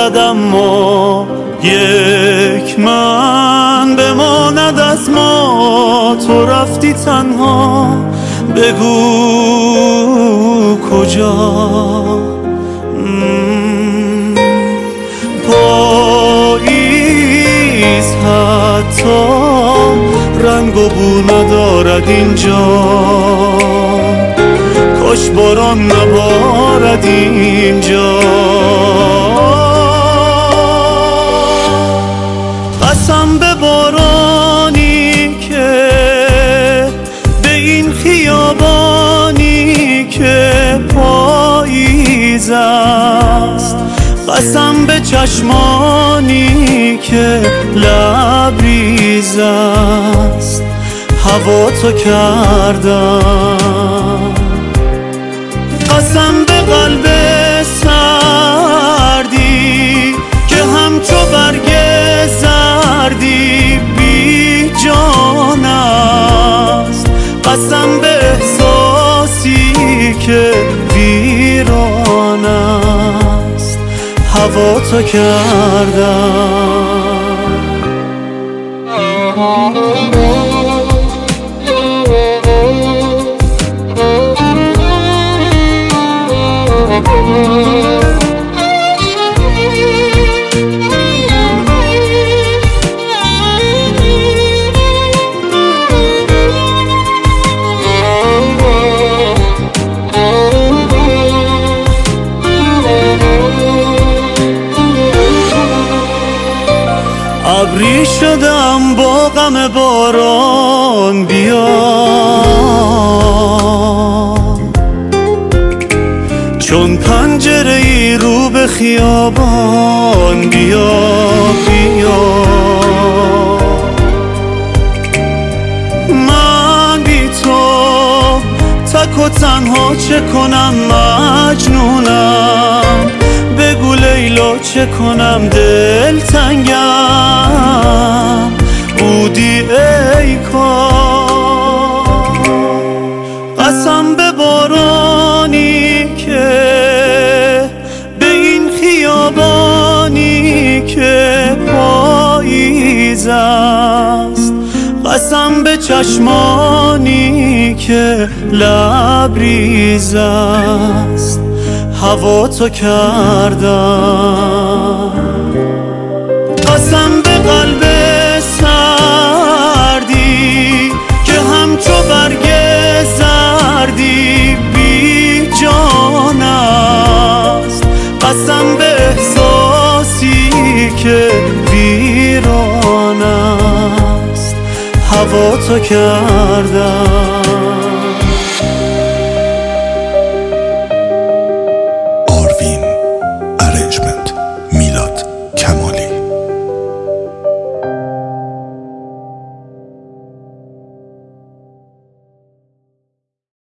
دارد، اما یک من بماند از ما. تو رفتی تنها، بگو کجا. پاییز حتی رنگ و بو ندارد اینجا، کاش باران نبارد اینجا. قسم به بارانی که به این خیابانی که پاییز است، قسم به چشمانی که لبریز است، هوا تو کردم. قسم به قلب سردی که همچو برگ زردی بی جان است، قسم به احساسی که ویران است، هوا تو کردم. ابری شدم با غم باران، بیا چون پنجره ای رو به خیابان، بیا بیا. من بی تو تک و تنها چه کنم، مجنونم. بگو لیلا چه کنم، دل تنگم بودی ای کار. قسم به بارانی که به این خیابانی که پاییز است، قسم به چشمانی که لبریز است، هوا تو کردم. قسم به قلب سردی که همچو برگ زردی بی جان است، قسم به احساسی که ویران است، هوا تو کردم.